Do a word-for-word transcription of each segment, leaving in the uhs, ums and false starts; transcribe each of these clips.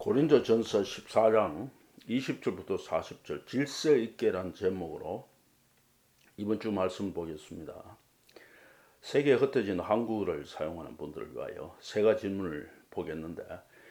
고린도전서 십사 장 이십 절부터 사십 절 질서 있게란 제목으로 이번 주 말씀 보겠습니다. 세계에 흩어진 한국어를 사용하는 분들을 위하여 세 가지 질문을 보겠는데,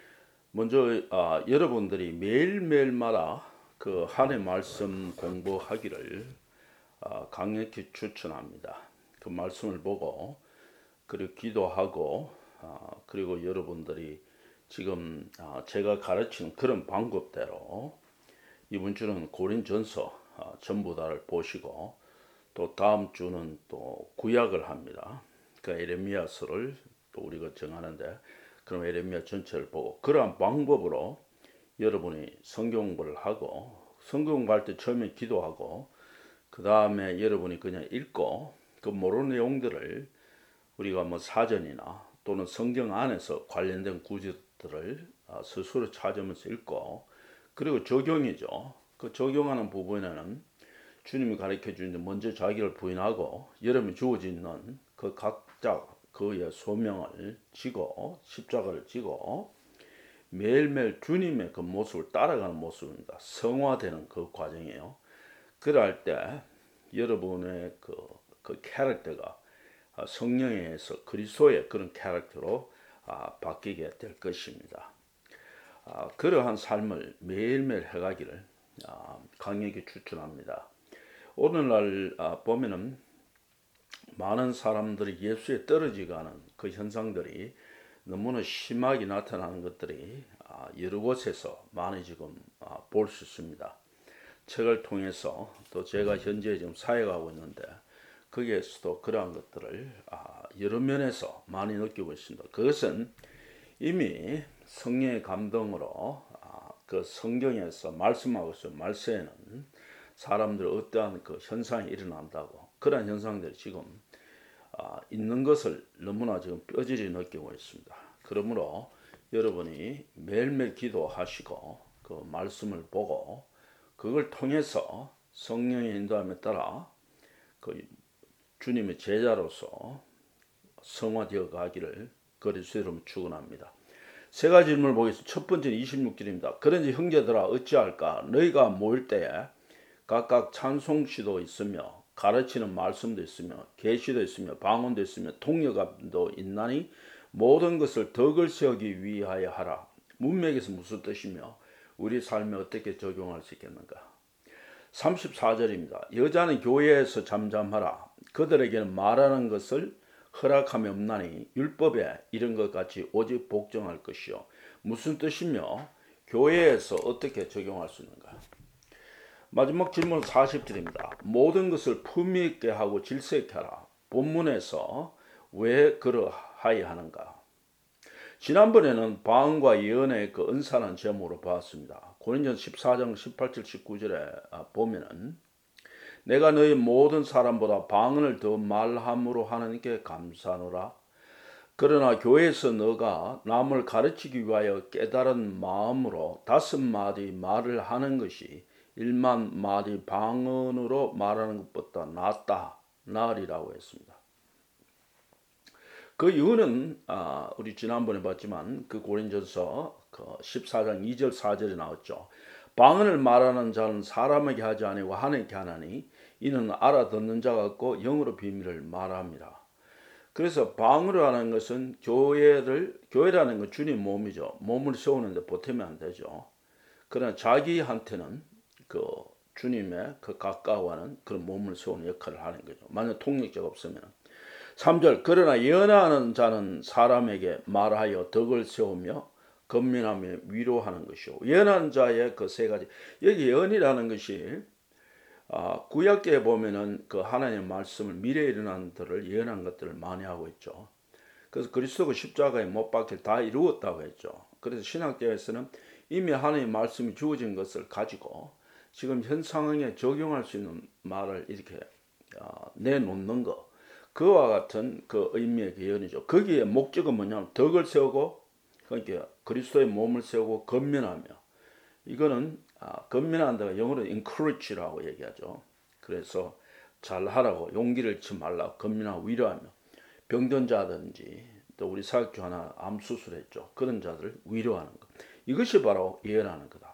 먼저 아, 여러분들이 매일매일마다 그 한 해 말씀 공부하기를 아, 강력히 추천합니다. 그 말씀을 보고 그리고 기도하고 아, 그리고 여러분들이 지금 제가 가르치는 그런 방법대로 이번 주는 고린전서 전부 다를 보시고, 또 다음 주는 또 구약을 합니다. 그 에레미야서를 또 우리가 정하는데, 그럼 에레미야 전체를 보고 그러한 방법으로 여러분이 성경 공부를 하고, 성경 공부할 때 처음에 기도하고 그 다음에 여러분이 그냥 읽고 그 모르는 내용들을 우리가 뭐 사전이나 또는 성경 안에서 관련된 구절들을 스스로 찾으면서 읽고, 그리고 적용이죠. 그 적용하는 부분에는 주님이 가르쳐 주는데 먼저 자기를 부인하고 여러분이 주어져 있는 그 각자 그의 소명을 지고 십자가를 지고 매일매일 주님의 그 모습을 따라가는 모습입니다. 성화되는 그 과정이에요. 그럴 때 여러분의 그, 그 캐릭터가 성령에 의해서 그리스도의 그런 캐릭터로 아, 바뀌게 될 것입니다. 아, 그러한 삶을 매일매일 해가기를 아, 강력히 추천합니다. 오늘날 아, 보면은 많은 사람들이 예수에 떨어지가는 그 현상들이 너무나 심하게 나타나는 것들이 아, 여러 곳에서 많이 지금 아, 볼 수 있습니다. 책을 통해서 또 제가 현재 지금 사역하고 있는데 거기에서도 그러한 것들을 아, 여러 면에서 많이 느끼고 있습니다. 그것은 이미 성령의 감동으로 아, 그 성경에서 말씀하고 있어요. 말세에는 사람들 어떠한 그 현상이 일어난다고, 그러한 현상들이 지금 아, 있는 것을 너무나 지금 뼈저리 느끼고 있습니다. 그러므로 여러분이 매일매일 기도하시고 그 말씀을 보고 그걸 통해서 성령의 인도함에 따라 그 주님의 제자로서 성화되어 가기를 그리스도로 축원합니다. 세 가지 질문을 보겠습니다. 첫 번째는 이십육 절입니다. 그런지 형제들아 어찌할까? 너희가 모일 때에 각각 찬송시도 있으며 가르치는 말씀도 있으며 계시도 있으며 방언도 있으며 통역도 있나니 모든 것을 덕을 세우기 위하여 하라. 문맥에서 무슨 뜻이며 우리 삶에 어떻게 적용할 수 있겠는가? 삼십사 절입니다. 여자는 교회에서 잠잠하라. 그들에게는 말하는 것을 허락함이 없나니 율법에 이런 것 같이 오직 복종할 것이요. 무슨 뜻이며 교회에서 어떻게 적용할 수 있는가? 마지막 질문 사십 절입니다. 모든 것을 품위 있게 하고 질서 있게 하라. 본문에서 왜 그러하여 하는가? 지난번에는 방언과 예언의 그 은사라는 제목으로 봤습니다. 고린도전서 십사 장 십팔 절 십구 절에 보면은 내가 너희 모든 사람보다 방언을 더 말함으로 하나님께 감사하노라. 그러나 교회에서 너가 남을 가르치기 위하여 깨달은 마음으로 다섯 마디 말을 하는 것이 일만 마디 방언으로 말하는 것보다 낫다, 나으리라고 했습니다. 그 이유는 아, 우리 지난번에 봤지만 그 고린도전서 그 십사 장 이 절 사 절에 나왔죠. 방언을 말하는 자는 사람에게 하지 아니고 하나님께 하나니 이는 알아듣는 자 같고 영으로 비밀을 말합니다. 그래서 방언을 하는 것은 교회를 교회라는 건 주님 몸이죠. 몸을 세우는데 보태면 안 되죠. 그러나 자기한테는 그 주님의 그 가까워하는 그런 몸을 세우는 역할을 하는 거죠. 만약 통역자가 없으면. 삼 절 그러나 예언하는 자는 사람에게 말하여 덕을 세우며 건면하며 위로하는 것이요. 예언하는 자의 그 세 가지. 여기 예언이라는 것이 아, 구약계에 보면은 그 하나님의 말씀을 미래에 일어난 것들을 예언한 것들을 많이 하고 있죠. 그래서 그리스도가 십자가에 못 박혀 다 이루었다고 했죠. 그래서 신학계에서는 이미 하나님의 말씀이 주어진 것을 가지고 지금 현 상황에 적용할 수 있는 말을 이렇게 어, 내놓는 것, 그와 같은 그 의미의 예언이죠. 거기에 목적은 뭐냐면 덕을 세우고, 그러니까 그리스도의 몸을 세우고 건면하며, 이거는 아, 건면한다가 영어로 encourage라고 얘기하죠. 그래서 잘하라고, 용기를 잃지 말라고 건면하고 위로하며, 병든 자든지 또 우리 사역 중 하나 암 수술했죠. 그런 자들을 위로하는 것. 이것이 바로 예언하는 거다.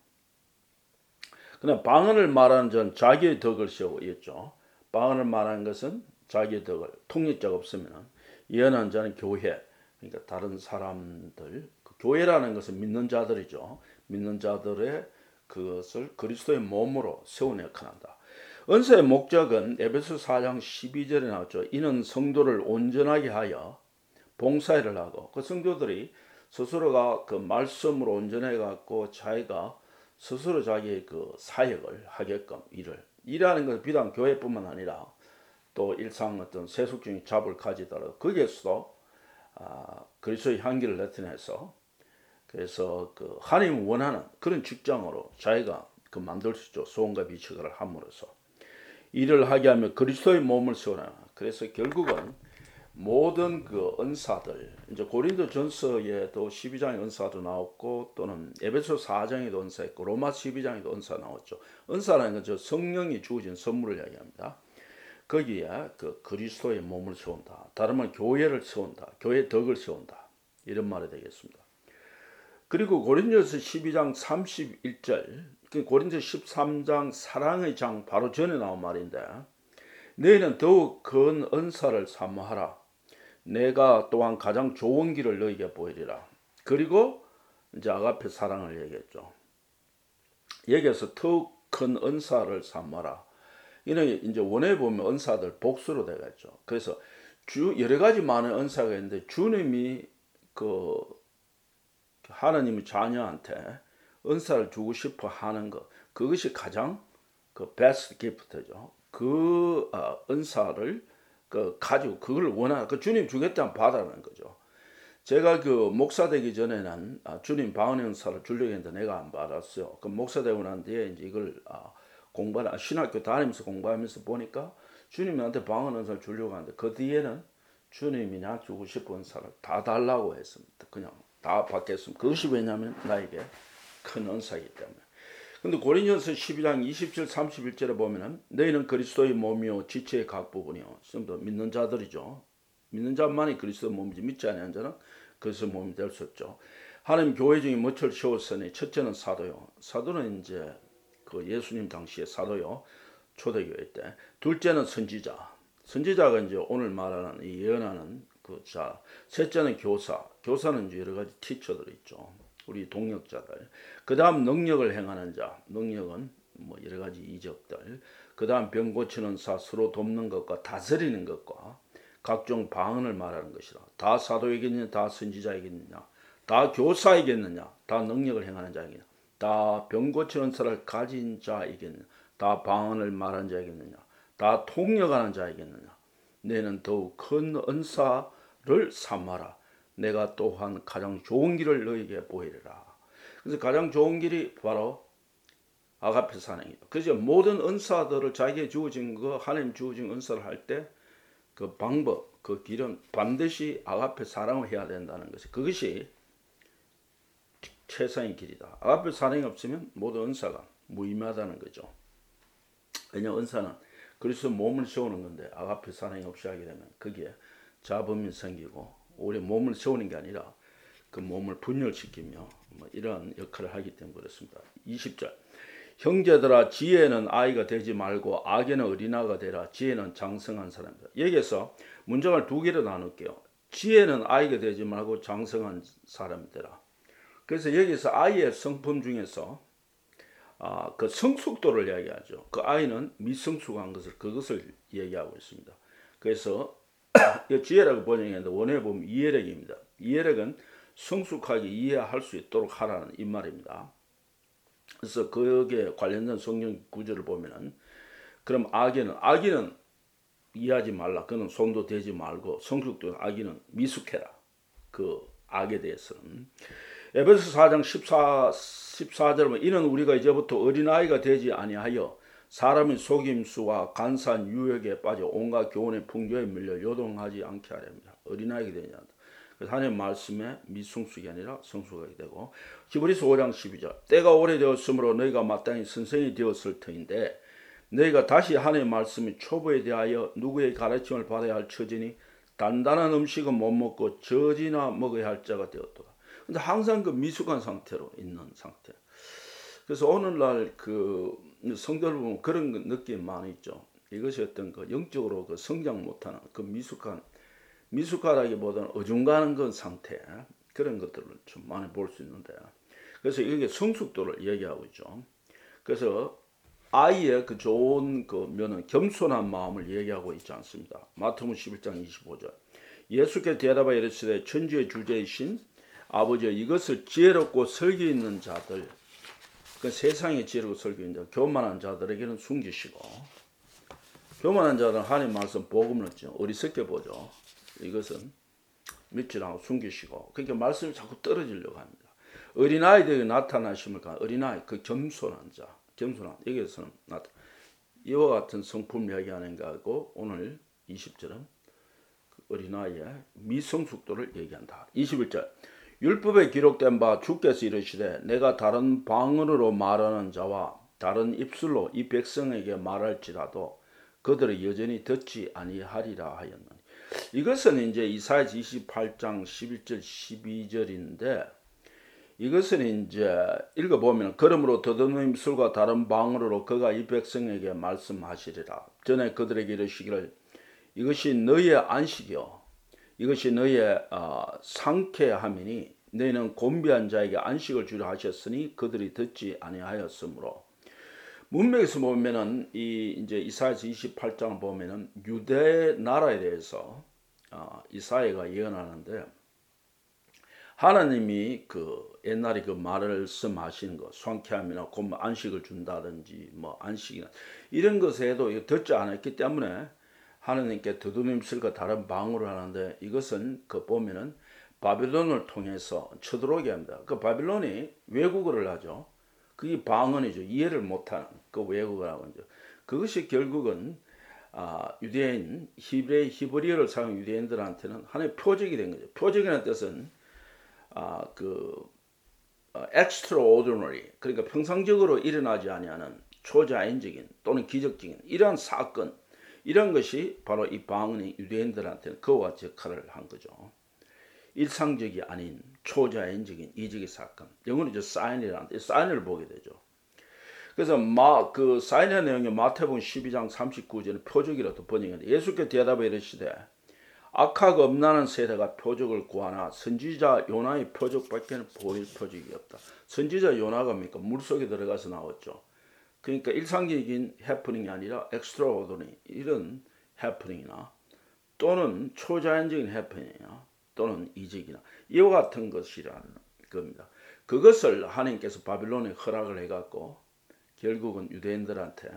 그러나 방언을 말하는 자는 자기의 덕을 세우고 있죠. 방언을 말하는 것은 자기의 덕을, 통역자가 없으면 예언하는 자는 교회, 그러니까 다른 사람들, 그 교회라는 것은 믿는 자들이죠. 믿는 자들의 그것을 그리스도의 몸으로 세우는 역할을 한다. 은사의 목적은 에베소 사 장 십이 절에 나왔죠. 이는 성도를 온전하게 하여 봉사일을 하고, 그 성도들이 스스로가 그 말씀으로 온전해 갖고 자기가 스스로 자기의 그 사역을 하게끔 일을 일하는 것은 비단 교회뿐만 아니라 또 일상 어떤 세속적인 잡을 가지더라도 거기에서도 아, 그리스도의 향기를 나타내서 그래서 그 하나님 원하는 그런 직장으로 자기가 그 만들 수 있죠. 소원과 비처를 함으로써 일을 하게 하면 그리스도의 몸을 세우라. 그래서 결국은 모든 그 은사들, 이제 고린도전서에도 십이 장의 은사도 나왔고 또는 에베소 사 장에도 은사 있고 로마 십이 장에도 은사 나왔죠. 은사라는 건 저 성령이 주어진 선물을 이야기합니다. 거기에 그 그리스도의 몸을 세운다. 다른 말 교회를 세운다. 교회의 덕을 세운다. 이런 말이 되겠습니다. 그리고 고린도서 십이 장 삼십일 절, 고린도서 십삼 장 사랑의 장 바로 전에 나온 말인데, 너희는 더욱 큰 은사를 사모하라. 내가 또한 가장 좋은 길을 너희에게 보이리라. 그리고 이제 아가페 사랑을 얘기했죠. 여기에서 더욱 큰 은사를 사모하라. 이는 이제 원에 보면 은사들 복수로 되겠죠. 그래서 주 여러 가지 많은 은사가 있는데 주님이 그 하나님의 자녀한테 은사를 주고 싶어 하는 것, 그것이 가장 그 베스트 기프트죠. 그 어, 은사를 그 가지고 그걸 원하는 그 주님 주겠다면 받아라는 거죠. 제가 그 목사 되기 전에는 아, 주님 방언의 은사를 주려고 했는데 내가 안 받았어요. 그 목사 되고 난 뒤에 이제 이걸 아, 공부하는 신학교 다니면서 공부하면서 보니까 주님이 나한테 방언 은사를 주려고 하는데 그 뒤에는 주님이 나 주고 싶은 은사를 다 달라고 했습니다. 그냥 다 받겠습니다. 그것이 왜냐하면 나에게 큰 은사이기 때문에. 근데 고린도전서 십이 장 이십 절 삼십일 절에 보면은 너희는 그리스도의 몸이요 지체의 각 부분이요. 믿는 자들이죠. 믿는 자만이 그리스도의 몸이지 믿지 않는 자는 그리스도의 몸이 될 수 없죠. 하나님 교회 중에 무엇을 세웠으니 첫째는 사도요. 사도는 이제 그 예수님 당시의 사도요. 초대교회 때. 둘째는 선지자. 선지자가 이제 오늘 말하는 이 예언하는 그 자. 셋째는 교사. 교사는 이제 여러 가지 티처들이 있죠. 우리 동역자들. 그 다음 능력을 행하는 자. 능력은 뭐 여러 가지 이적들. 그 다음 병 고치는 사, 서로 돕는 것과 다스리는 것과 각종 방언을 말하는 것이라. 다 사도이겠느냐, 다 선지자이겠느냐, 다 교사이겠느냐, 다 능력을 행하는 자이겠느냐, 다 병 고치는 사를 가진 자이겠느냐, 다 방언을 말하는 자이겠느냐, 다 통역하는 자이겠느냐. 너는 더욱 큰 은사를 삼아라. 내가 또한 가장 좋은 길을 너에게 보이리라. 그래서 가장 좋은 길이 바로 아가페 사랑이에요. 그래서 모든 은사들을 자기에게 주어진 거, 하나님 주어진 은사를 할 때 그 방법, 그 길은 반드시 아가페 사랑을 해야 된다는 것이, 그것이 최상의 길이다. 아가페 사랑이 없으면 모든 은사가 무의미하다는 거죠. 왜냐하면 은사는 그리스도 몸을 세우는 건데 아가페 사랑이 없이 하게 되면 거기에 잡음이 생기고 우리 몸을 세우는 게 아니라 그 몸을 분열시키며 뭐 이런 역할을 하기 때문에 그렇습니다. 이십 절. 형제들아 지혜는 아이가 되지 말고 악에는 어린아가 되라. 지혜는 장성한 사람이다. 여기에서 문장을 두 개로 나눌게요. 지혜는 아이가 되지 말고 장성한 사람이 되라. 그래서 여기서 아이의 성품 중에서 아, 그 성숙도를 이야기하죠. 그 아이는 미성숙한 것을 그것을 얘기하고 있습니다. 그래서 이 지혜라고 번역했는데 원어에 보면 이해력입니다. 이해력은 성숙하게 이해할 수 있도록 하라는 이 말입니다. 그래서 거기에 관련된 성경 구절을 보면은 그럼 아기는 아기는 이해하지 말라. 그는 손도 대지 말고 성숙도 아기는 미숙해라. 그 악에 대해서는 에베소 사 장 십사, 십사 절에 보면 이는 우리가 이제부터 어린아이가 되지 아니하여 사람의 속임수와 간사한 유혹에 빠져 온갖 교훈의 풍조에 밀려 요동하지 않게 하렵니다. 어린아이가 되지 않다. 그래서 하나님의 말씀에 미성숙이 아니라 성숙하게 되고, 히브리서 오 장 십이 절 때가 오래되었으므로 너희가 마땅히 선생이 되었을 터인데 너희가 다시 하나님의 말씀의 초보에 대하여 누구의 가르침을 받아야 할 처지니 단단한 음식은 못 먹고 젖이나 먹어야 할 자가 되었도다. 근데 항상 그 미숙한 상태로 있는 상태. 그래서 오늘날 그 성도를 보면 그런 느낌 많이 있죠. 이것이 어떤 그 영적으로 그 성장 못하는 그 미숙한, 미숙하다기보다는 어중간한 그 상태, 그런 것들을 좀 많이 볼 수 있는데, 그래서 이게 성숙도를 얘기하고 있죠. 그래서 아이의 그 좋은 그 면은 겸손한 마음을 얘기하고 있지 않습니다. 마태복음 십일 장 이십오 절. 예수께서 대답하여 이르시되 천지의 주제이신 아버지여, 이것을 지혜롭고 설교 있는 자들, 그 세상에 지혜롭고 설교 있는 자, 교만한 자들에게는 숨기시고, 교만한 자들은 하나님 말씀 복음을 얻죠. 어리석게 보죠. 이것은 믿지 않고 숨기시고, 그러니까 말씀이 자꾸 떨어지려고 합니다. 어린아이들에게 나타나심을 가, 어린아이, 그 겸손한 자, 겸손한, 여기에서는 나타, 이와 같은 성품을 얘기하는 거고, 오늘 이십 절은 그 어린아이의 미성숙도를 얘기한다. 이십일 절. 율법에 기록된 바 주께서 이르시되 내가 다른 방언으로 말하는 자와 다른 입술로 이 백성에게 말할지라도 그들을 여전히 듣지 아니하리라 하였느니. 이것은 이제 이사야서 이십팔 장 십일 절 십이 절인데, 이것은 이제 읽어보면 그러므로 더듬는 입술과 다른 방언으로 그가 이 백성에게 말씀하시리라. 전에 그들에게 이르시기를 이것이 너희의 안식이요 이것이 너희의 어, 상쾌함이니 너희는 곤비한 자에게 안식을 주려 하셨으니 그들이 듣지 아니하였으므로. 문맥에서 보면은 이 이제 이사야서 이십팔 장 보면은 유대 나라에 대해서 어, 이사야가 예언하는데, 하나님이 그 옛날에 그 말씀하시는 거, 상쾌함이나 곧 안식을 준다든지 뭐 안식이나 이런 것에도 듣지 않았기 때문에 하나님께 더듬임술과 다른 방언을 하는데, 이것은 그 보면은 바빌론을 통해서 쳐들어오게 합니다. 그 바빌론이 외국어를 하죠. 그게 방언이죠. 이해를 못하는 그 외국어라고 하죠. 그것이 결국은 아, 유대인 히브리 히브리어를 사용 유대인들한테는 하나의 표적이 된 거죠. 표적이라는 뜻은 아, 그 어, extraordinary, 그러니까 평상적으로 일어나지 아니하는 초자연적인 또는 기적적인 이러한 사건, 이런 것이 바로 이 방언이 유대인들한테는 그와 같이 역할을 한 거죠. 일상적이 아닌 초자연적인 이적의 사건, 영어로 이제 사인이라는데 사인을 보게 되죠. 그래서 마, 그 사인의 내용이 마태복음 십이 장 삼십구 절에 표적이라도 번역했는데, 예수께서 대답해 이르시되 악하고 엄난한 세대가 표적을 구하나 선지자 요나의 표적밖에는 보일 표적이 없다. 선지자 요나가 뭡니까? 물속에 들어가서 나왔죠. 그러니까 일상적인 해프닝이 아니라 엑스트라오더니 이런 해프닝이나 또는 초자연적인 해프닝이나 또는 이적이나 이와 같은 것이라는 겁니다. 그것을 하나님께서 바빌론에 허락을 해갖고 결국은 유대인들한테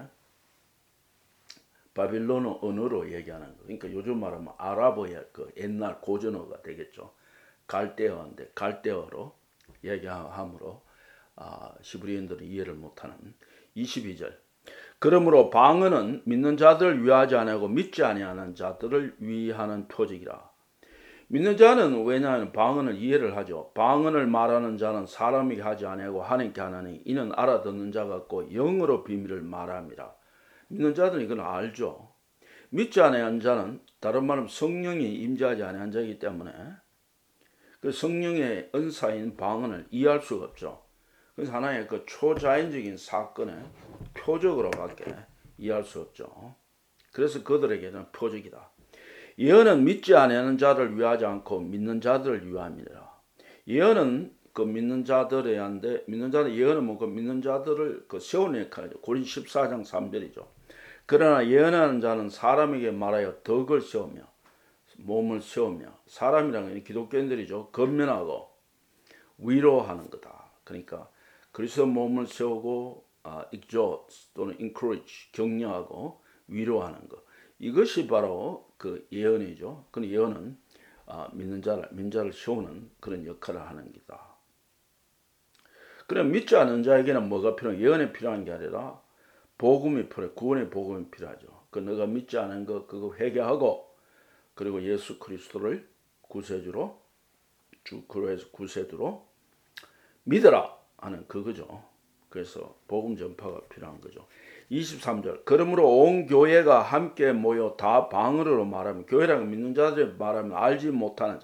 바빌론 언어로 얘기하는 거. 그러니까 요즘 말하면 아랍어의 그 옛날 고전어가 되겠죠. 갈대어인데 갈대어로 얘기함으로 아, 히브리인들은 이해를 못하는. 이십이 절. 그러므로 방언은 믿는 자들을 위하지 아니하고 믿지 아니하는 자들을 위하는 표적이라. 믿는 자는 왜냐하면 방언을 이해를 하죠. 방언을 말하는 자는 사람에게 하지 아니하고 하나님께 하나니 이는 알아듣는 자 같고 영어로 비밀을 말함이라. 믿는 자들은 이건 알죠. 믿지 아니하는 자는 다른 말은 성령이 임재하지 아니한 자이기 때문에 그 성령의 은사인 방언을 이해할 수가 없죠. 그래서 하나의 그 초자연적인 사건의 표적으로밖에 이해할 수 없죠. 그래서 그들에게는 표적이다. 예언은 믿지 아니하는 자를 위하지 않고 믿는 자들을 위함이라. 예언은 그 믿는 자들에 한데, 믿는 자들 예언은 뭐 그 믿는 자들을 그 세우는 역할이죠. 고린도 십사 장 삼 절이죠. 그러나 예언하는 자는 사람에게 말하여 덕을 세우며 몸을 세우며, 사람이라는 건 기독교인들이죠. 건면하고 위로하는 거다. 그러니까 그리스도 몸을 세우고 아, exhort 또는 encourage, 격려하고 위로하는 것. 이것이 바로 그 예언이죠. 그 예언은 아, 믿는 자를, 믿는 자를 세우는 그런 역할을 하는 기다. 그럼 믿지 않는 자에게는 뭐가 필요한? 예언이 필요한 게 아니라 복음이 필요해. 구원의 복음이 필요하죠. 그 너가 믿지 않은 거 그거 회개하고 그리고 예수 그리스도를 구세주로 주 그로에서 구세주로 믿어라 하는 그거죠. 그래서 복음 전파가 필요한 거죠. 이십삼 절. 그러므로 온 교회가 함께 모여 다 방언으로 말하면, 교회라는 믿는 자들이 말하면 알지 못하는 자.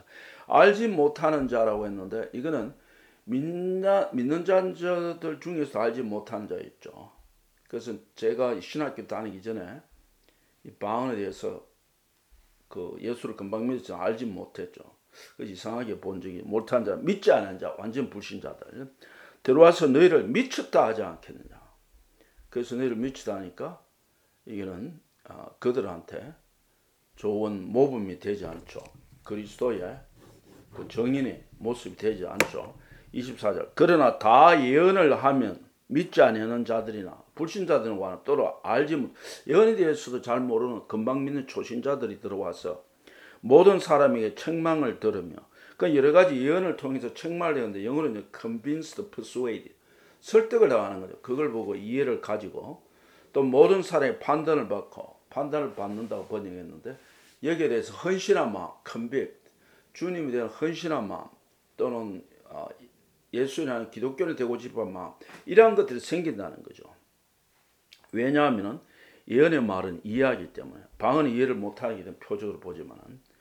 알지 못하는 자라고 했는데 이거는 믿나, 믿는 자들 중에서 알지 못하는 자였죠. 그래서 제가 신학교 다니기 전에 이 방언에 대해서 그 예수를 금방 믿었지 알지 못했죠. 그래서 이상하게 본 적이 못한 자, 믿지 않은 자, 완전 불신자들 들어와서 너희를 미쳤다 하지 않겠느냐. 그래서 너희를 미치다 하니까 이거는 어, 그들한테 좋은 모범이 되지 않죠. 그리스도의 그 정인의 모습이 되지 않죠. 이십사 절 그러나 다 예언을 하면 믿지 아니하는 자들이나 불신자들은 또로 알지 못 예언에 대해서도 잘 모르는 금방 믿는 초신자들이 들어와서 모든 사람에게 책망을 들으며 그 여러 가지 예언을 통해서 책망을 하는데 영어로는 convinced, persuaded 설득을 당하는 거죠. 그걸 보고 이해를 가지고 또 모든 사람의 판단을 받고 판단을 받는다고 번역했는데 여기에 대해서 헌신한 마음, convict 주님에 대한 헌신한 마음 또는 예수에 대한 기독교를 되고 싶은 마음 이러한 것들이 생긴다는 거죠. 왜냐하면 예언의 말은 이해하기 때문에 방언은 이해를 못하기 때문에 표적으로 보지만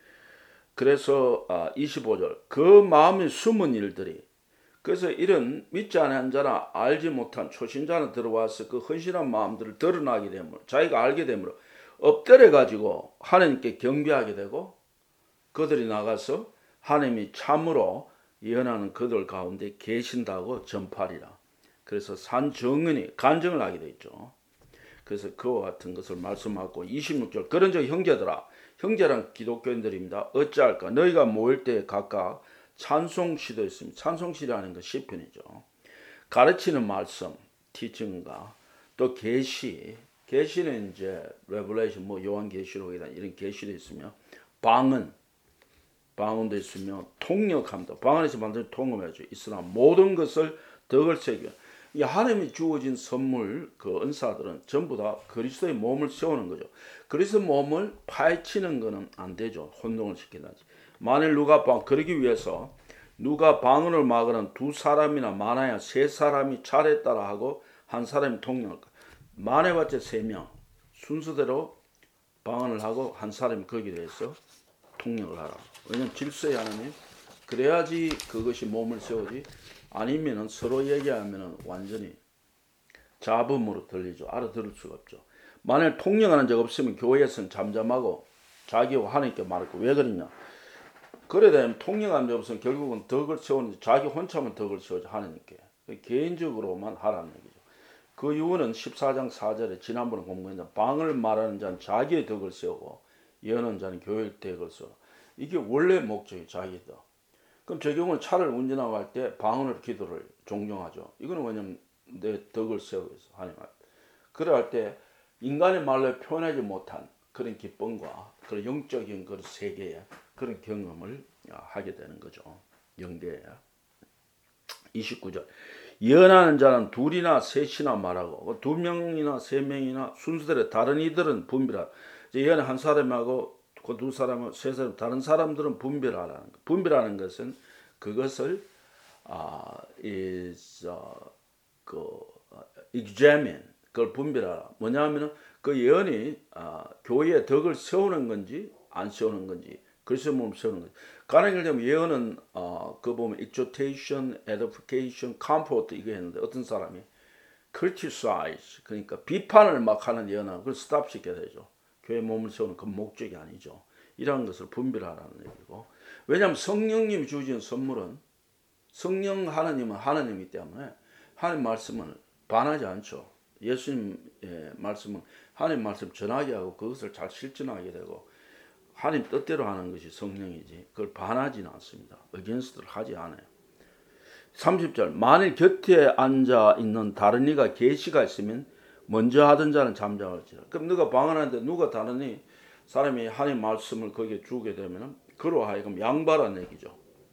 그래서 이십오 절 그 마음이 숨은 일들이 그래서 이런 믿지 않은 자나 알지 못한 초신자는 들어와서 그 헌신한 마음들을 드러나게 되므로 자기가 알게 되므로 엎드려 가지고 하나님께 경배하게 되고 그들이 나가서 하나님이 참으로 예언하는 그들 가운데 계신다고 전파리라. 그래서 산정은이 간증을 하게 돼 있죠. 그래서 그와 같은 것을 말씀하고 이십육 절 그런 적 형제들아 형제란 기독교인들입니다. 어찌할까 너희가 모일 때 각각 찬송시도 있습니다. 찬송시라는 건 시편이죠. 가르치는 말씀 티칭과 또 계시 계시는 이제 레벨레이션 뭐 요한계시록이나 이런 계시도 있으며 방언 방언도 있으며 통역합니다. 방언에서 만든 통역해야죠. 있으나 모든 것을 덕을 새겨 이 하나님이 주어진 선물 그 은사들은 전부 다 그리스도의 몸을 세우는 거죠. 그리스도 몸을 파헤치는 거는 안 되죠. 혼동을 시킨다지. 만일 누가 방 그러기 위해서 누가 방언을 막으면 두 사람이나 많아야 세 사람이 차례 따라 하고 한 사람이 통역할 거예요. 많아봤자 세 명 순서대로 방언을 하고 한 사람이 거기에 대해서 통역을 하라. 왜냐면 질서의 하나님 그래야지 그것이 몸을 세우지 아니면은 서로 얘기하면은 완전히 잡음으로 들리죠. 알아들을 수가 없죠. 만일 통역하는 적 없으면 교회에서는 잠잠하고 자기와 하나님께 말할 거 왜 그러냐. 그래 되면 통역하는 적 없으면 결국은 덕을 세우는데 자기 혼자만 덕을 세우지 하나님께 개인적으로만 하라는 얘기죠. 그 이유는 십사 장 사 절에 지난번에 공부했는데 방을 말하는 자는 자기의 덕을 세우고 예언하는 자는 교회의 덕을 세우고 이게 원래 목적이 자기 덕. 그럼 저 경우는 차를 운전하고 할 때 방언으로 기도를 종용하죠. 이거는 왜냐면 내 덕을 세우기 위해서 하나님 앞에. 그래 할 때 인간의 말로 표현하지 못한 그런 기쁨과 그런 영적인 그런 세계의 그런 경험을 하게 되는 거죠. 영계에. 이십구 절 예언하는 자는 둘이나 셋이나 말하고 두 명이나 세 명이나 순서대로 다른 이들은 분별하라. 예언 한 사람하고 그 두 사람은 세 사람 다른 사람들은 분별하라는 거. 분별하는 것은 그것을 아, is uh, 그 examine 그걸 분별하라. 뭐냐하면은 그 예언이 아, 교회의 덕을 세우는 건지 안 세우는 건지 그리스도 몸을 세우는 건지. 가령 예를 들면 예언은 어, 그 보면 exhortation, edification, comfort 이거 했는데 어떤 사람이 criticize 그러니까 비판을 막 하는 예언은 그걸 스탑 시켜야 되죠. 교회 몸을 세우는 그 목적이 아니죠. 이러한 것을 분별하라는 얘기고. 왜냐하면 성령님이 주신 선물은 성령 하나님은 하나님이기 때문에 하나님 말씀을 반하지 않죠. 예수님의 말씀은 하나님 말씀 전하게 하고 그것을 잘 실천하게 되고 하나님 뜻대로 하는 것이 성령이지 그걸 반하지는 않습니다. against를 하지 않아요. 삼십 절 만일 곁에 앉아 있는 다른 이가 계시가 있으면 먼저 하던 자는 잠잠할지라. 그럼 누가 방언하는데 누가 다른 이 사람이 하나님 말씀을 거기에 주게 되면 그로 하여금 양보하라는 얘기죠.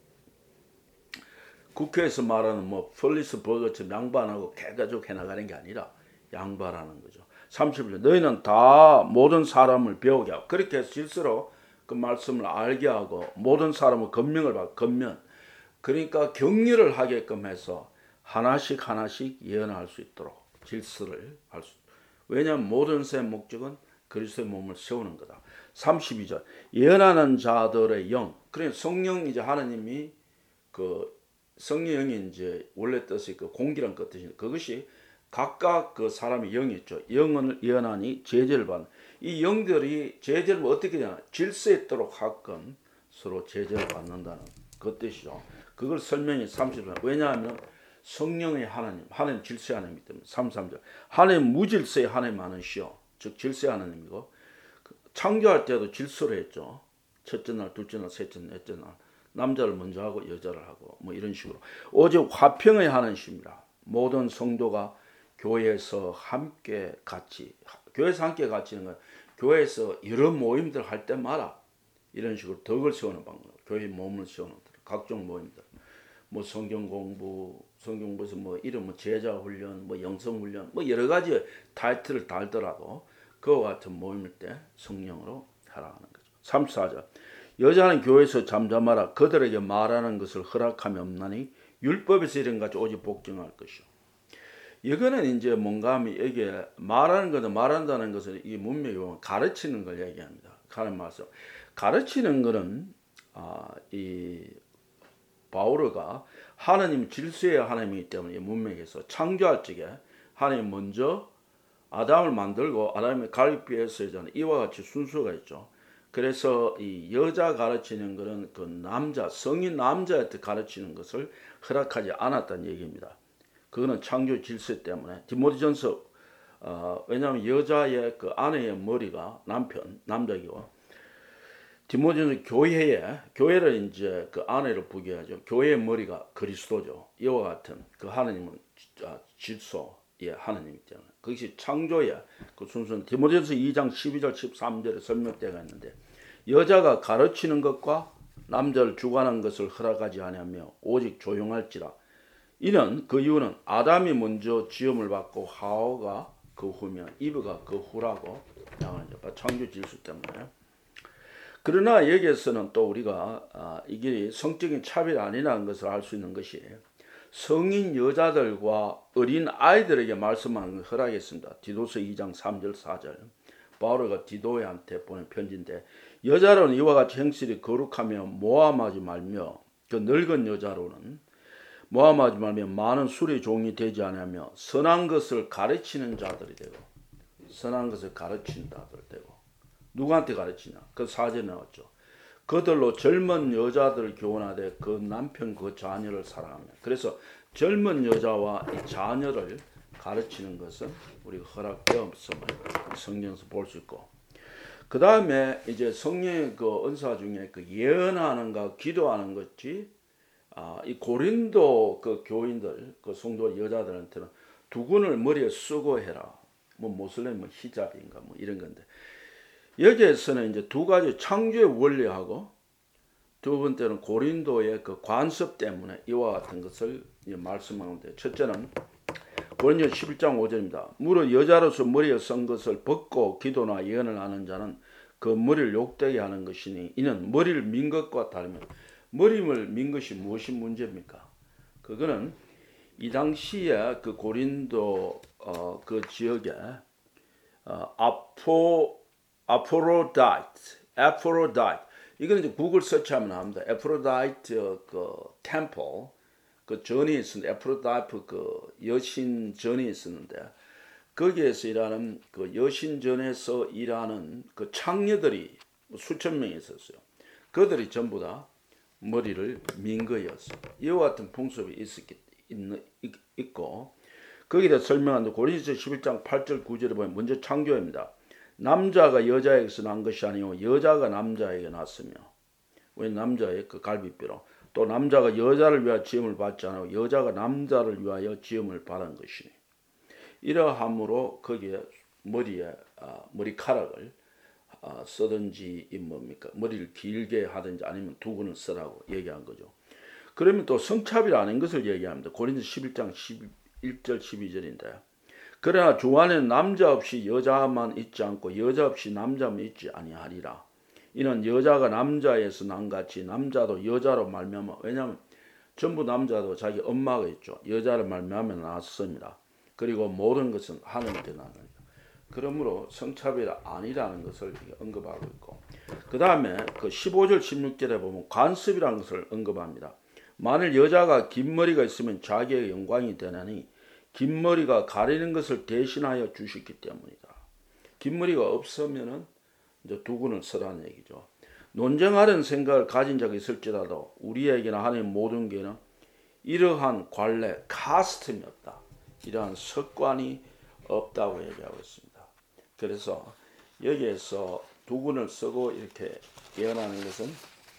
국회에서 말하는 뭐 폴리스 버거처럼 양보 안 하고 개가족 해나가는 게 아니라 양보하라는 거죠. 삼십 절 너희는 다 모든 사람을 배우게 하고 그렇게 해서 질서로 그 말씀을 알게 하고 모든 사람을 권명을 받고 권면 그러니까 격려를 하게끔 해서 하나씩 하나씩 예언할 수 있도록 질서를 할 수. 왜냐하면 모든 새 목적은 그리스도의 몸을 세우는 거다. 삼십이 절 예언하는 자들의 영, 그러니까 성령 이제 하나님이 그 성령이 이제 원래 뜻이 그 공기란 그 뜻인데 그것이 각각 그 사람의 영이 있죠. 영을 예언하니 제재를 받는 이 영들이 제재를 어떻게 되나 질서에 있도록 하건 서로 제재를 받는다는 그 뜻이죠. 그걸 설명이 삼십 절. 왜냐하면 성령의 하나님, 하나님 질서의 하나님이기 때문에. 삼십삼 절 하나님 무질서의 하나님 하나시요, 즉 질서의 하나님이고 창조할 때도 질서로 했죠. 첫째 날, 둘째 날, 셋째 날, 넷째 날 남자를 먼저 하고 여자를 하고 뭐 이런 식으로 오직 화평의 하나님이십니다. 모든 성도가 교회에서 함께 같이, 교회에서 함께 같이는 건 교회에서 여러 모임들 할 때마다 이런 식으로 덕을 세우는 방법, 교회 몸을 세우는 각종 모임들, 뭐 성경 공부, 성경 공부에서 뭐 이름 뭐 제자 훈련, 뭐 영성 훈련, 뭐 여러 가지 타이틀을 달더라도 그와 같은 모임일 때 성령으로 하라는 거죠. 삼십사 절 여자는 교회에서 잠잠하라. 그들에게 말하는 것을 허락하면 없나니 율법에서 이런 같이 오직 복종할 것이요. 이거는 이제 뭔가 하면 이게 말하는 것은 말한다는 것은 이 문맥이 보면 가르치는 걸 얘기합니다. 하는 말씀. 가르치는 것은 아, 이 바오르가 하나님 질서의 하나님이기 때문에 이 문맥에서 창조할 적에 하나님 먼저 아담을 만들고 아담의 갈비에서 이와 같이 순서가 있죠. 그래서 이 여자 가르치는 것은 그 남자, 성인 남자한테 가르치는 것을 허락하지 않았다는 얘기입니다. 그거는 창조 질서 때문에. 디모데전서 어, 왜냐하면 여자의 그 아내의 머리가 남편, 남자이고 디모데전서 교회에 교회를 이제 그 아내를 부귀하죠. 교회의 머리가 그리스도죠. 이와 같은 그 하나님은 질서의 하나님이기 때문에 그것이 창조의 그 순서는 디모데전서 이 장 십이 절 십삼 절에 설명되어 있는데 여자가 가르치는 것과 남자를 주관하는 것을 허락하지 아니하며 오직 조용할지라. 이는 그 이유는 아담이 먼저 지음을 받고 하와가 그 후면 이브가 그 후라고 나오죠. 창조 질서 때문에. 그러나 여기에서는 또 우리가 아, 이게 성적인 차별이 아니라는 것을 알 수 있는 것이 성인 여자들과 어린 아이들에게 말씀하는 걸 허락했습니다. 디도서 이 장 삼 절 사 절 바오로가 디도에한테 보낸 편지인데 여자로는 이와 같이 행실이 거룩하며 모함하지 말며 그 늙은 여자로는 모함하지 말며 많은 술의 종이 되지 않으며 선한 것을 가르치는 자들이 되고 선한 것을 가르치는 자들 되고 누구한테 가르치냐? 그 사 절에 나왔죠. 그들로 젊은 여자들을 교훈하되 그 남편 그 자녀를 사랑하며. 그래서 젊은 여자와 이 자녀를 가르치는 것은 우리가 허락되었음을 성경에서 볼 수 있고 그 다음에 이제 성령의 그 은사 중에 그 예언하는 거 기도하는 것이 아, 이 고린도 그 교인들, 그 성도 여자들한테는 두근을 머리에 쓰고 해라. 뭐 모슬렘 뭐 히잡인가 뭐 이런 건데 여기에서는 이제 두 가지 창조의 원리하고 두 번째는 고린도의 그 관습 때문에 이와 같은 것을 말씀하는데 첫째는 고린도 십일 장 오 절입니다. 무릇 여자로서 머리에 쓴 것을 벗고 기도나 예언을 하는 자는 그 머리를 욕되게 하는 것이니 이는 머리를 민 것과 다르며 머리를 민 것이 무엇이 문제입니까? 그거는 이 당시에 그 고린도 어, 그 지역에 어, 아포 아포로다이트, 아포로다이트. 이거는 이제 구글 서치하면 나옵니다. 아포로다이트 그 템플 그 전이 있었는데 아포로다이트 그 여신 전이 있었는데 거기에서 일하는 그 여신 전에서 일하는 그 창녀들이 수천 명이 있었어요. 그들이 전부 다 머리를 민 거였어요. 이와 같은 풍습이 있었기, 있, 있고 거기에 대해 설명하는데 고린도서 십일 장 팔 절 구 절에 보면 먼저 창조입니다. 남자가 여자에게서 난 것이 아니요 여자가 남자에게 났으며 왜 남자의 그 갈비뼈로 또 남자가 여자를 위하여 지음을 받지 않고 여자가 남자를 위하여 지음을 받은 것이니 이러함으로 거기에 머리에 아, 머리카락을 아, 쓰든지 이 뭡니까 머리를 길게 하든지 아니면 두근을 쓰라고 얘기한 거죠. 그러면 또 성차별이 아닌 것을 얘기합니다. 고린도 십일 장 십일 절 십이 절인데 그러나 주 안에는 남자 없이 여자만 있지 않고 여자 없이 남자만 있지 아니하리라. 이는 여자가 남자에서 난같이 남자도 여자로 말미암아 왜냐하면 전부 남자도 자기 엄마가 있죠. 여자를 말미암아 낳았습니다. 그리고 모든 것은 하늘에서 나는 그러므로 성차별이 아니라는 것을 언급하고 있고, 그 다음에 그 십오 절 십육 절에 보면 관습이라는 것을 언급합니다. 만일 여자가 긴 머리가 있으면 자기의 영광이 되나니 긴 머리가 가리는 것을 대신하여 주셨기 때문이다. 긴 머리가 없으면은 이제 두군을 쓰라는 얘기죠. 논쟁하려는 생각을 가진 적이 있을지라도 우리에게나 하나님 모든 게는 이러한 관례, 카스텀이 없다. 이러한 습관이 없다고 얘기하고 있습니다. 그래서 여기에서 두군을 쓰고 이렇게 예언하는 것은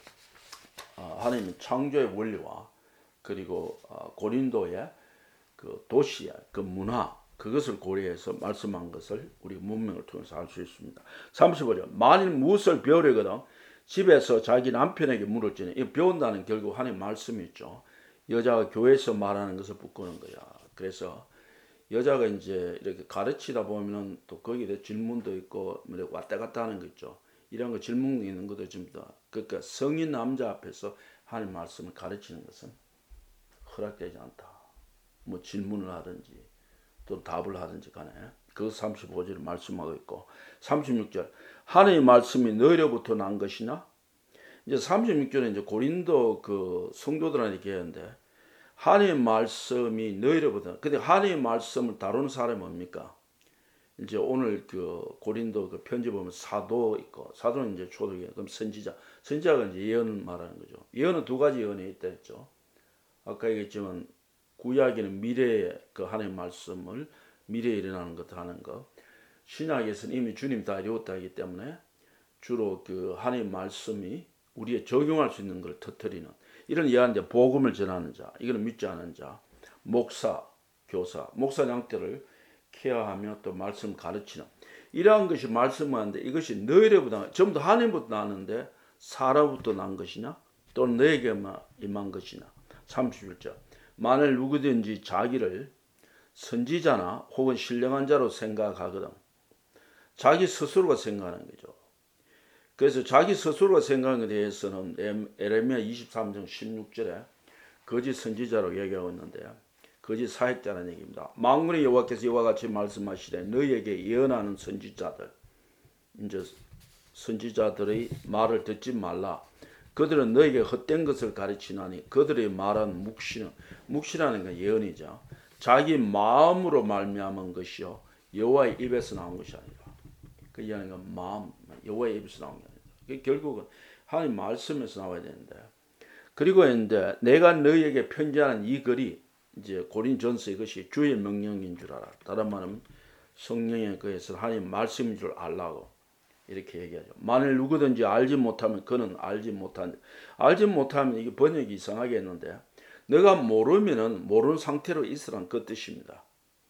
하나님의 창조의 원리와 그리고 고린도의 그 도시의 그 문화, 그것을 고려해서 말씀한 것을 우리 문명을 통해서 알 수 있습니다. 삼십오 절, 만일 무엇을 배우려거든 집에서 자기 남편에게 물을지니, 이 배운다는 결국 하나님 말씀이 있죠. 여자가 교회에서 말하는 것을 붙드는 거야. 그래서 여자가 이제 이렇게 가르치다 보면은 또 거기에 대해 질문도 있고 왔다 갔다 하는 거 있죠. 이런 거 질문 있는 것도 있습니다. 그러니까 성인 남자 앞에서 하나님 말씀을 가르치는 것은 허락되지 않다. 뭐 질문을 하든지 또 답을 하든지 간에 그 삼십오 절을 말씀하고 있고, 삼십육 절, 하나님의 말씀이 너희로부터 난 것이냐? 이제 삼십육 절에 이제 고린도 그 성도들한테 얘기하는데, 하나님의 말씀이 너희로부터, 근데 하나님의 말씀을 다루는 사람이 뭡니까? 이제 오늘 그 고린도 그 편지 보면 사도 있고, 사도는 이제 초록이에요. 그럼 선지자, 선지자가 이제 예언을 말하는 거죠. 예언은 두 가지 예언이 있다 했죠. 아까 얘기했지만 구약에는 미래의 그 하나님의 말씀을 미래에 일어나는 것을 하는 것, 신약에서는 이미 주님 다 이루었다 하기 때문에 주로 그 하나님의 말씀이 우리에 적용할 수 있는 걸 터뜨리는 이런 예언인데, 복음을 전하는 자, 이거는 믿지 않은 자, 목사, 교사, 목사 양떼를 케어하며 또 말씀 가르치는, 이러한 것이 말씀하는데, 이것이 너희로부터, 전부 다 하나님부터 나는데 사람부터 난 것이냐, 또는 너에게만 임한 것이냐. 삼십일 절, 만일 누구든지 자기를 선지자나 혹은 신령한 자로 생각하거든, 자기 스스로가 생각하는 거죠. 그래서 자기 스스로가 생각하는 것에 대해서는 에레미야 이십삼 장 십육 절에 거짓 선지자로 얘기하고 있는데, 거짓 사역자라는 얘기입니다. 만군의 여호와께서 이와 같이 말씀하시되 너희에게 예언하는 선지자들, 이제 선지자들의 말을 듣지 말라. 그들은 너에게 헛된 것을 가르치나니 그들의 말한 묵시는, 묵시라는 건 예언이죠. 자기 마음으로 말미암은 것이요 여호와의 입에서 나온 것이 아니라. 그 이야기는 건 마음, 여호와의 입에서 나온 게 아니다. 결국은 하나님 말씀에서 나와야 되는데, 그리고 이제 내가 너희에게 편지하는 이 글이 이제 고린전서, 이것이 주의 명령인 줄 알아. 다른 말은 성령의 거에서 하나님 말씀인 줄 알라고 이렇게 얘기하죠. 만일 누구든지 알지 못하면 그는 알지 못한, 알지 못하면 이게 번역이 이상하게 했는데, 너가 모르면은 모르는 상태로 있으란 그 뜻입니다.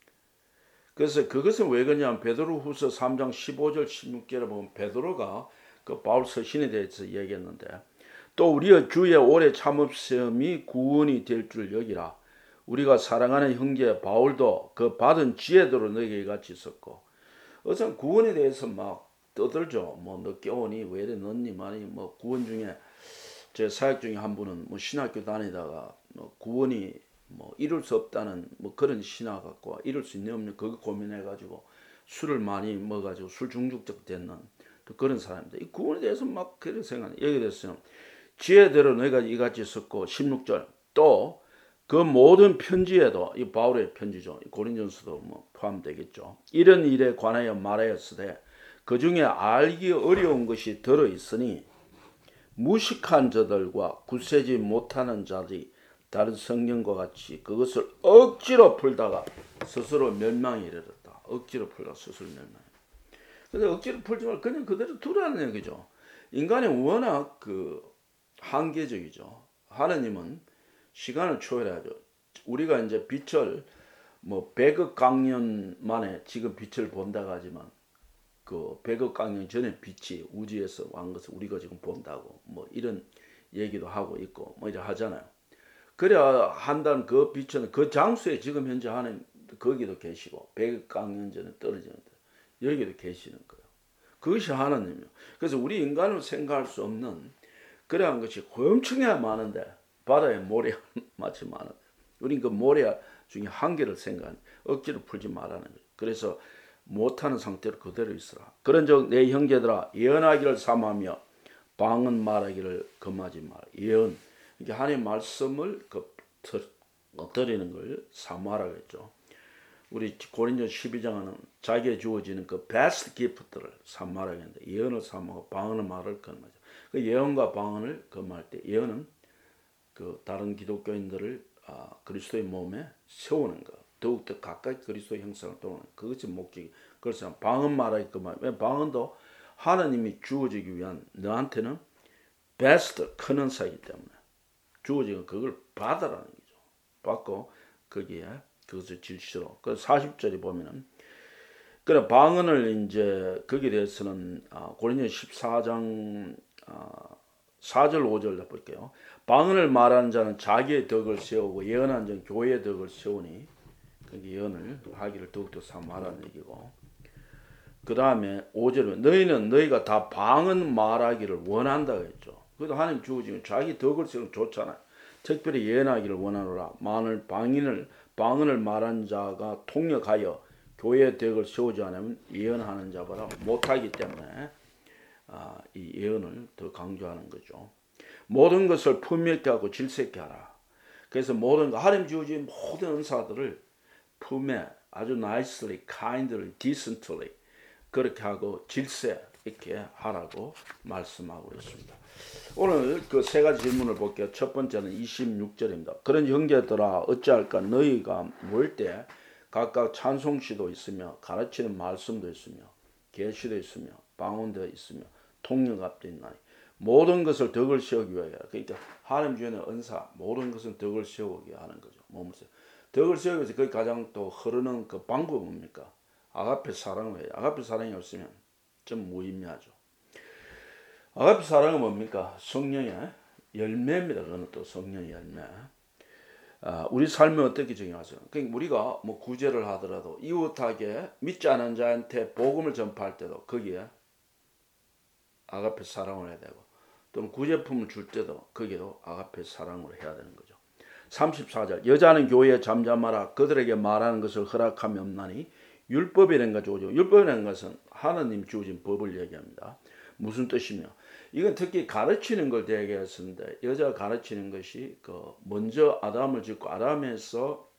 그래서 그것은 왜 그러냐면 베드로후서 삼 장 십오 절 십육 절에 보면 베드로가 그 바울 서신에 대해서 얘기했는데, 또 우리의 주의 오래 참으심이 구원이 될 줄 여기라. 우리가 사랑하는 형제 바울도 그 받은 지혜대로 너에게 같이 있었고, 어선 구원에 대해서 막 떠들죠. 뭐 늦게 오니 왜 이래 늦니 많이, 뭐 구원 중에 제 사역 중에 한 분은 뭐 신학교 다니다가 뭐 구원이 뭐 이룰 수 없다는 뭐 그런 신학 갖고 이룰 수 있는 없는 그거 고민해가지고 술을 많이 먹어가지고 술 중독적 됐는 또 그런 사람인데, 이 구원에 대해서 막 그런 생각, 여기에 대해서는 지혜대로 너희가 이같이 썼고, 십육 절, 또 그 모든 편지에도, 이 바울의 편지죠, 고린전서도 뭐 포함되겠죠, 이런 일에 관하여 말하였으되 그 중에 알기 어려운 것이 들어있으니 무식한 자들과 굳세지 못하는 자들이 다른 성경과 같이 그것을 억지로 풀다가 스스로 멸망에 이르렀다. 억지로 풀다가 스스로 멸망. 근데 억지로 풀지 말고 그냥 그대로 두라는 얘기죠. 인간이 워낙 그 한계적이죠. 하나님은 시간을 초월해야죠. 우리가 이제 빛을 뭐 백억 강년 만에 지금 빛을 본다고 하지만, 그 백억 강년 전에 빛이 우주에서 온 것을 우리가 지금 본다고 뭐 이런 얘기도 하고 있고 뭐 이래 하잖아요. 그래야 한다는 그 빛은 그 장소에 지금 현재 하나님 거기도 계시고 백억 강년 전에 떨어지는데 여기도 계시는 거예요. 그것이 하나님이에요. 그래서 우리 인간을 생각할 수 없는 그러한 것이 엄청나게 많은데, 바다에 모래 마치 많은데 우린 그 모래 중에 한 개를 생각하는, 억지로 풀지 말라는 거예요. 그래서 못하는 상태로 그대로 있으라. 그런즉 내 형제들아 예언하기를 삼하며 방언 말하기를 금하지 마라. 예언, 이게 하나님의 말씀을 그 드리는 걸 사모하라고 했죠. 우리 고린도 십이 장은 자기에 주어지는 그 베스트 기프트를 사모하라고 했는데 예언을 사모하고 방언을 말을 금하죠. 그 예언과 방언을 금할 때 예언은 그 다른 기독교인들을 아, 그리스도의 몸에 세우는 것, 더욱더 가까이 그리스도의 형상을 도우는 그것이 목적이. 그래서 방언 말하기 금하죠. 왜 방언도 하나님이 주어지기 위한 너한테는 베스트 큰 은사이기 때문에 주어지는 그걸 받아라는 거죠. 받고 거기에 그것을 질시로. 그 사십 절에 보면은 그래 방언을 이제 거기에 대해서는 아, 고린도 십사 장 아, 사 절 오 절 볼게요. 방언을 말하는 자는 자기의 덕을 세우고 예언하는 자는 교회의 덕을 세우니 그 예언을 하기를 더욱더 사모하라는 얘기고. 그 다음에 오 절에 너희는 너희가 다 방언 말하기를 원한다고 했죠. 그래도 하나님 주어지면 자기 덕을 세우면 좋잖아요. 특별히 예언하기를 원하노라. 만일 방언을 방언을 말한 자가 통역하여 교회의 덕을 세우지 않으면 예언하는 자보다 못하기 때문에 아, 이 예언을 더 강조하는 거죠. 모든 것을 품위 있게 하고 질서 있게 하라. 그래서 모든 하나님 주어진 모든 은사들을 품에 아주 nicely, kindly, decently 그렇게 하고 질서 있게 하라고 말씀하고 있습니다. 오늘 그 세 가지 질문을 볼게요. 첫 번째는 이십육 절입니다. 그런 형제들아 어찌할까 너희가 모일 때 각각 찬송시도 있으며 가르치는 말씀도 있으며 계시도 있으며 방언도 있으며 통역압도 있나니 모든 것을 덕을 세우기 위하여. 그러니까 하나님 주에는 은사 모든 것은 덕을 세우게 하는 거죠. 몸을 세우. 덕을 세우기 위해서 그 가장 또 흐르는 그 방법은 뭡니까? 아가페 사랑을 해요. 아가페 사랑이 없으면 좀 무의미하죠. 아가페 사랑은 뭡니까? 성령의 열매입니다. 그건 또 성령의 열매. 아, 우리 삶을 어떻게 정의하세요? 그러니까 우리가 뭐 구제를 하더라도 이웃에게 믿지 않은 자한테 복음을 전파할 때도 거기에 아가페 사랑을 해야 되고 또는 구제품을 줄 때도 거기에도 아가페 사랑으로 해야 되는 거죠. 삼십사 절 여자는 교회에 잠잠하라. 그들에게 말하는 것을 허락함이 없나니 율법이라는 것이 오죠. 율법이라는 것은 하나님 주어진 법을 얘기합니다. 무슨 뜻이며 이건 특히 가르치는 걸 얘기했었는데 여자가 가르치는 것이 그 먼저 아담을 짓고 아담에서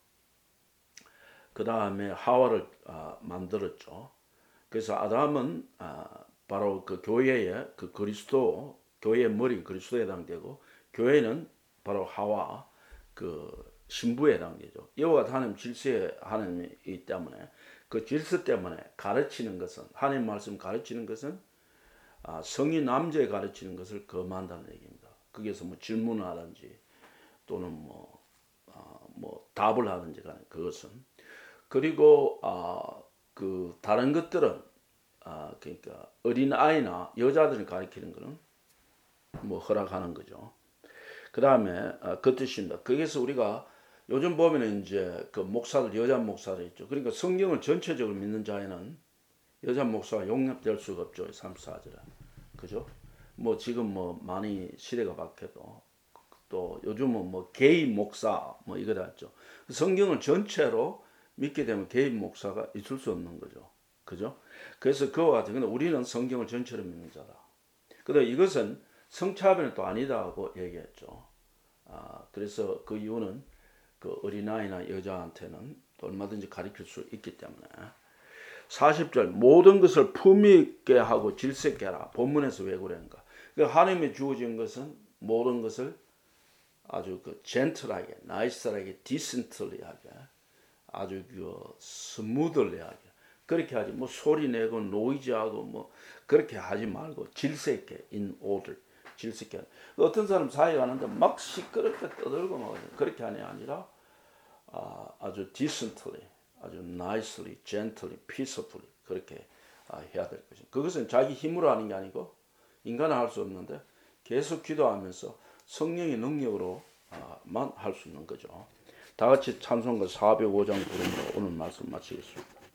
그 다음에 하와를 아, 만들었죠. 그래서 아담은 아, 바로 그 교회의 그 그리스도 교회의 머리 그리스도에 해당되고 교회는 바로 하와 그 신부에 해당되죠. 이와 같은 하나님 질서의 하나님이기 때문에 그 질서 때문에 가르치는 것은 하나님 말씀 가르치는 것은 아, 성인 남자에 가르치는 것을 금한다는 얘기입니다. 거기에서 뭐 질문을 하든지 또는 뭐, 아, 뭐 답을 하든지 간에 그것은 그리고 아, 그 다른 것들은 아, 그러니까 어린 아이나 여자들을 가르치는 것은 뭐 허락하는 거죠. 그 다음에 아, 그 뜻입니다. 거기서 우리가 요즘 보면 이제 그 목사들 여자 목사들 있죠. 그러니까 성경을 전체적으로 믿는 자에는 여자 목사가 용납될 수가 없죠. 삼십사 절에. 그죠? 뭐 지금 뭐 많이 시대가 바뀌어도 또 요즘은 뭐 게이 목사 뭐 이거 다 있죠. 성경을 전체로 믿게 되면 게이 목사가 있을 수 없는 거죠. 그죠? 그래서 그와 같은 근데 우리는 성경을 전체로 믿는 자다. 근데 이것은 성차별은 또 아니다 하고 얘기했죠. 아, 그래서 그 이유는 그 어린아이나 여자한테는 또 얼마든지 가르칠 수 있기 때문에. 사십 절 모든 것을 품위 있게 하고 질서 있게 하라. 본문에서 왜 그런가? 그러니까 하나님이 주어진 것은 모든 것을 아주 그 젠틀하게, 나이스하게, 디센틀리하게, 아주 그 스무들리하게 그렇게 하지. 뭐 소리 내고 노이즈하고 뭐 그렇게 하지 말고 질서 있게 in order, 질서 있게. 어떤 사람 사회 가는데 막 시끄럽게 떠들고 막 그렇게 하는 게 아니라 아, 아주 decently, 아주 nicely, gently, peacefully 그렇게 아, 해야 될 것입니다. 그것은 자기 힘으로 하는 게 아니고 인간은 할 수 없는데 계속 기도하면서 성령의 능력으로만 할 수 있는 거죠. 다 같이 찬송가 사백오 장 부르므로 오늘 말씀 마치겠습니다.